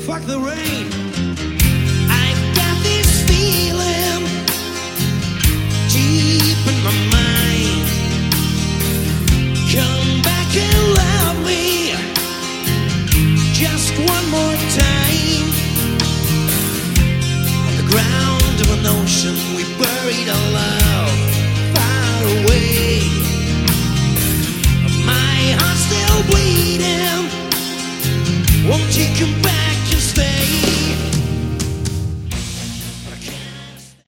Fuck the rain. I've got this feeling deep in my mind. Come back and love me just one more time. On the ground of an ocean, we buried our love far away. My heart's still bleeding. Won't you come